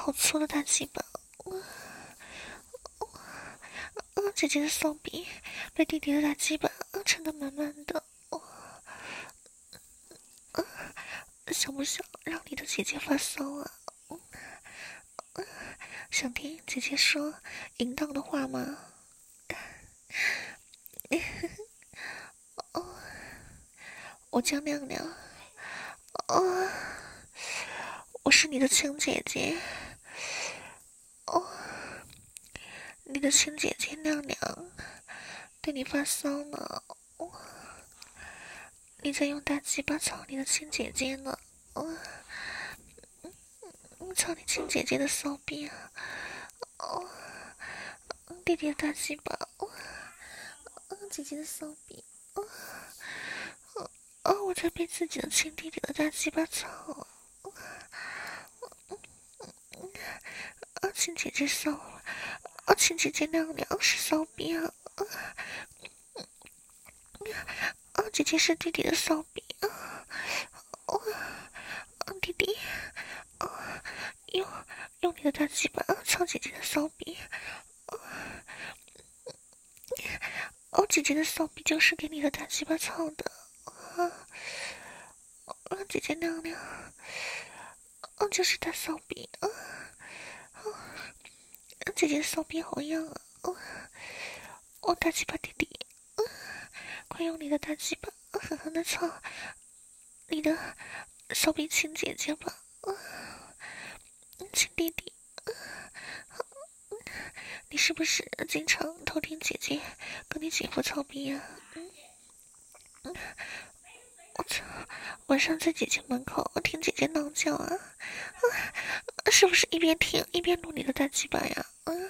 好粗的大鸡巴！姐姐的骚逼被弟弟的大鸡巴撑得满满的。想不想让你的姐姐发骚啊？想听姐姐说淫荡的话吗？我叫亮亮，我是你的亲姐姐，你的亲姐姐亮亮对你发骚呢，你在用大鸡巴操你的亲姐姐呢，操你亲姐姐的骚逼啊！弟弟的大鸡巴，姐姐的骚逼，我在被自己的亲弟弟的大鸡巴操，亲姐姐骚，亲姐姐亮亮是骚逼啊！姐姐是弟弟的骚逼啊！弟弟，用你的大鸡巴操姐姐的骚逼！姐姐的骚逼就是给你的大鸡巴操的姐姐亮亮，就是大骚逼姐姐的骚逼好痒啊！大鸡巴弟弟，快用你的大鸡巴狠狠的操你的骚逼亲姐姐吧，亲弟弟，你是不是经常偷听姐姐跟你姐夫操逼啊？我操！晚上在姐姐门口听姐姐闹叫啊，是不是一边听一边撸你的大鸡巴呀？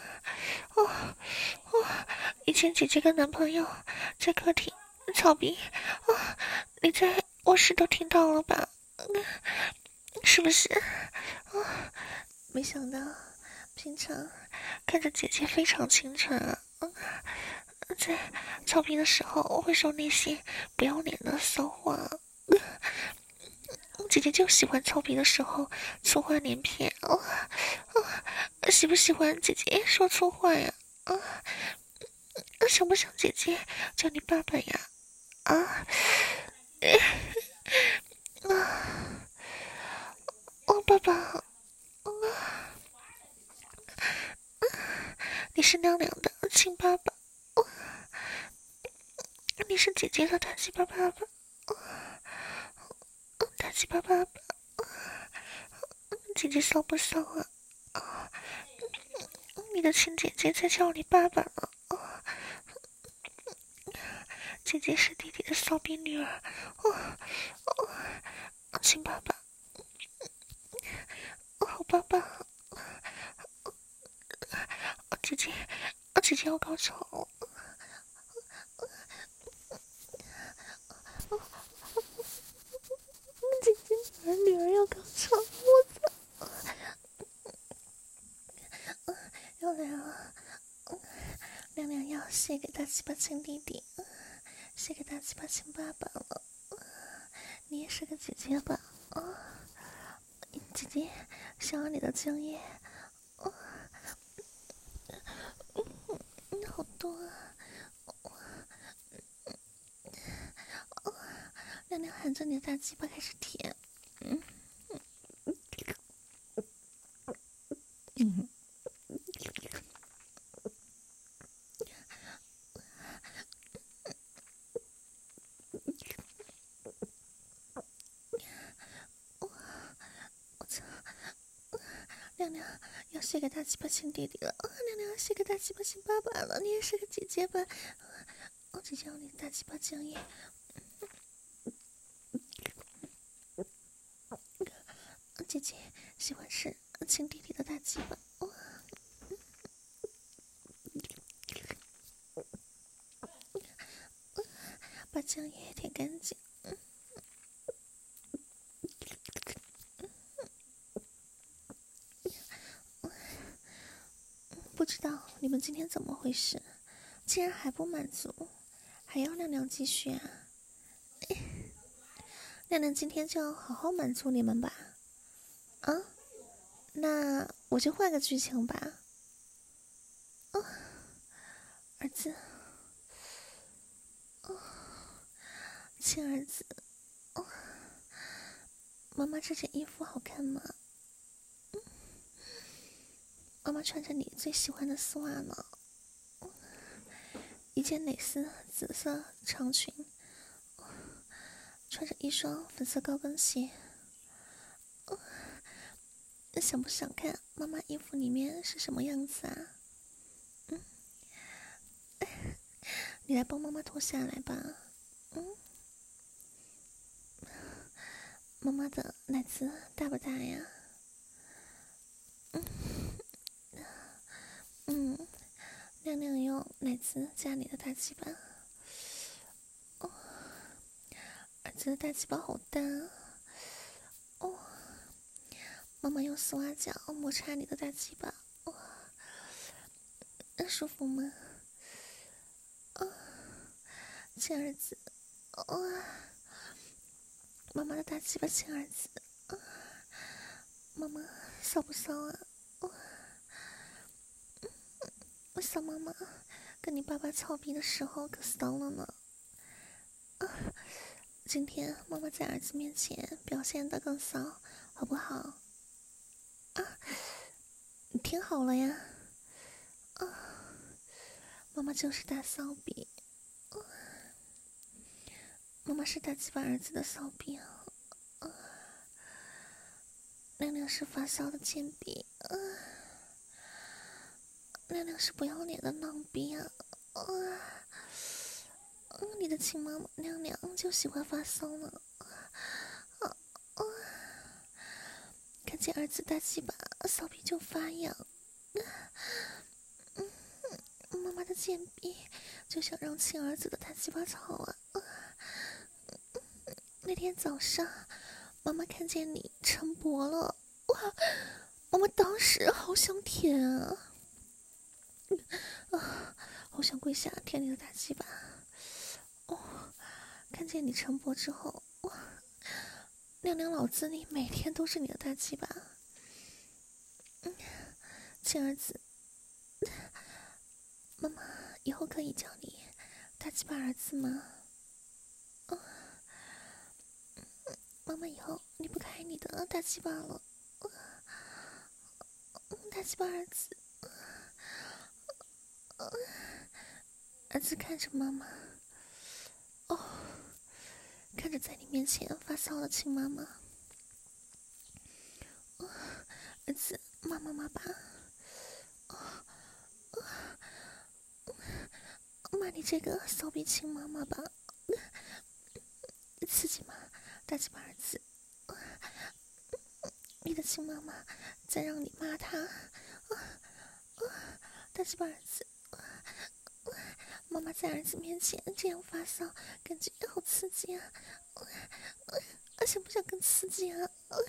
以前姐姐跟男朋友在客厅操逼，你在卧室都听到了吧？是不是？没想到平常看着姐姐非常清纯啊，在操逼的时候会说那些不要脸的骚话。姐姐就喜欢操逼的时候粗话连篇。喜不喜欢姐姐说粗话呀？想不想姐姐叫你爸爸呀？爸爸，你是亮亮的亲爸爸，你是姐姐的大鸡巴爸爸，大鸡巴爸爸，姐姐骚不骚啊？你的亲姐姐在叫你爸爸呢。姐姐是弟弟的骚逼女儿，亲爸爸，好爸爸，姐姐要高潮了，姐姐女儿要高潮，我操！要来了，亮亮要献给大鸡巴亲弟弟，献给大鸡巴亲爸爸了。你也是个姐姐吧？姐姐想要你的精液，好多啊！亮亮含着你的大鸡巴开始舔，我操！亮亮要献给大鸡巴亲弟弟了，亮亮要献给大鸡巴亲爸爸了，你也是个姐姐吧？姐姐要你的大鸡巴精液。姐姐喜欢吃亲弟弟的大鸡巴，把精液舔干净。不知道你们今天怎么回事，竟然还不满足，还要亮亮继续啊？亮亮今天就要好好满足你们吧。那我我就换个剧情吧。儿子，亲儿子，妈妈这件衣服好看吗？妈妈穿着你最喜欢的丝袜呢，一件蕾丝紫色长裙，穿着一双粉色高跟鞋。想不想看妈妈衣服里面是什么样子啊？你来帮妈妈脱下来吧。妈妈的奶子大不大呀？亮亮用奶子夹你的大鸡巴。儿子的大鸡巴好大。妈妈用丝袜脚摩擦你的大鸡巴。舒服吗？亲儿子。妈妈的大鸡巴，亲儿子。妈妈骚不骚啊？骚妈妈跟你爸爸操逼的时候可骚了呢。今天妈妈在儿子面前表现得更骚，好不好？你听好了呀。妈妈就是大骚逼。妈妈是大鸡巴儿子的骚逼。亮亮是发骚的贱逼。亮亮是不要脸的浪逼啊！你的亲妈妈亮亮就喜欢发骚呢。看见儿子大鸡巴，骚逼就发痒。妈妈的贱逼就想让亲儿子的大鸡巴操啊！那天早上，妈妈看见你晨勃了，哇！妈妈当时好想舔啊！好想跪下舔你的大鸡巴。看见你晨勃之后，哇！亮亮老子你每天都是你的大鸡巴。亲儿子，妈妈以后可以叫你大鸡巴儿子吗？妈妈以后离不开你的大鸡巴了。大鸡巴儿子。儿子看着妈妈，看着在你面前发骚的亲妈妈。儿子，妈妈吧。骂你这个骚逼亲妈妈吧。刺激吗？大鸡巴儿子。你的亲妈妈再让你骂她。大鸡巴儿子。妈妈在儿子面前这样发骚，感觉好刺激啊！想不想更刺激啊？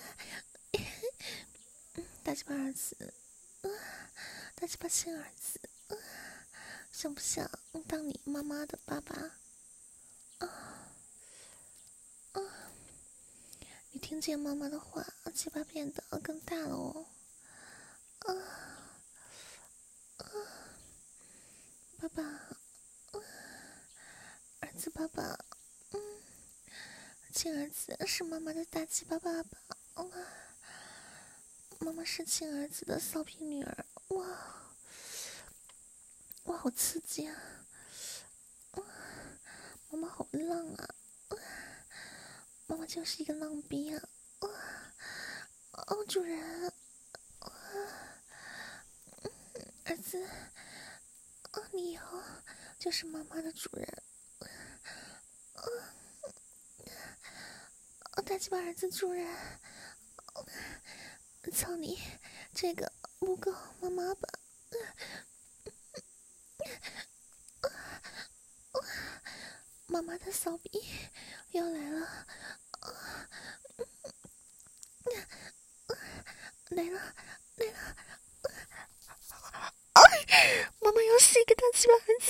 大鸡巴儿子。大鸡巴亲儿子。想不想当你妈妈的爸爸？你听见妈妈的话，鸡巴变得更大了哦。爸爸。儿子爸爸。亲儿子是妈妈的大鸡巴爸爸。妈妈是亲儿子的骚皮女儿。哇，好刺激啊！妈妈好浪啊！妈妈就是一个浪逼啊！主人。儿子。你以后就是妈妈的主人。大鸡巴儿子主人。操你这个不够妈妈吧。妈妈的骚逼要来了。来了。妈妈要是一个大鸡巴儿子。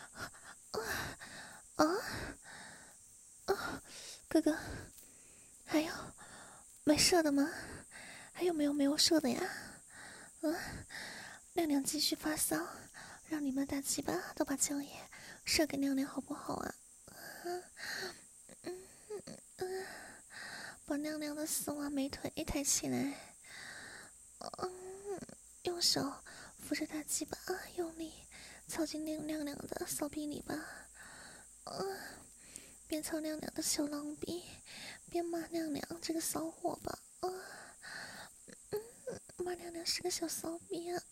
哥哥， 还有没射的吗？还有没有射的呀？亮亮继续发骚，让你们大鸡巴都把精液射给亮亮好不好啊？把亮亮的丝袜美腿抬起来，用手扶着大鸡巴用力操进亮亮的骚逼里吧。边操亮亮的小狼逼，边骂亮亮这个骚货吧。骂亮亮是个小骚逼啊！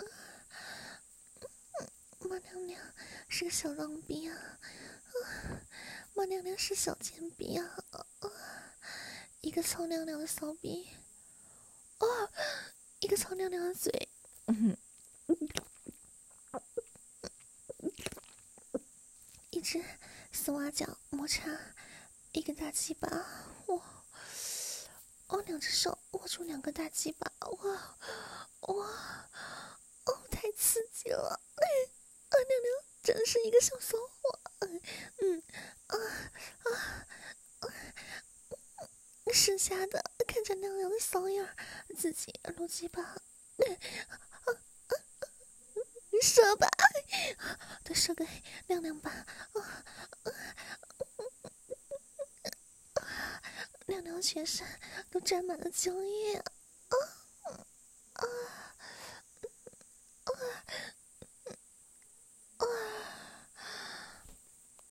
骂亮亮是个小狼逼啊！骂亮亮是小贱逼啊！一个操亮亮的骚逼，一个操亮亮的嘴，一只丝袜脚摩擦一个大鸡巴，两只手握住两个大鸡巴，太刺激了！亮亮真是一个小骚货，剩下的看着亮亮的骚样，自己撸鸡巴，射吧，都射给亮亮吧，亮亮全身都沾满了精液，